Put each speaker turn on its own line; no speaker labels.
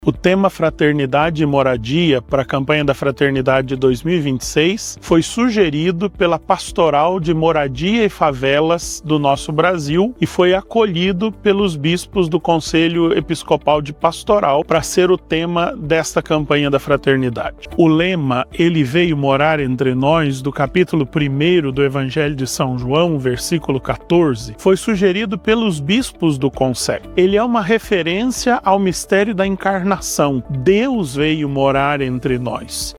O tema Fraternidade e Moradia para a campanha da Fraternidade de 2026 foi sugerido pela Pastoral de Moradia e Favelas do nosso Brasil e foi acolhido pelos bispos do Conselho Episcopal de Pastoral para ser o tema desta campanha da Fraternidade. O lema "Ele veio morar entre nós", do capítulo 1 do Evangelho de São João, versículo 14, foi sugerido pelos bispos do Conselho. Ele é uma referência ao mistério da encarnação. Deus veio morar entre nós.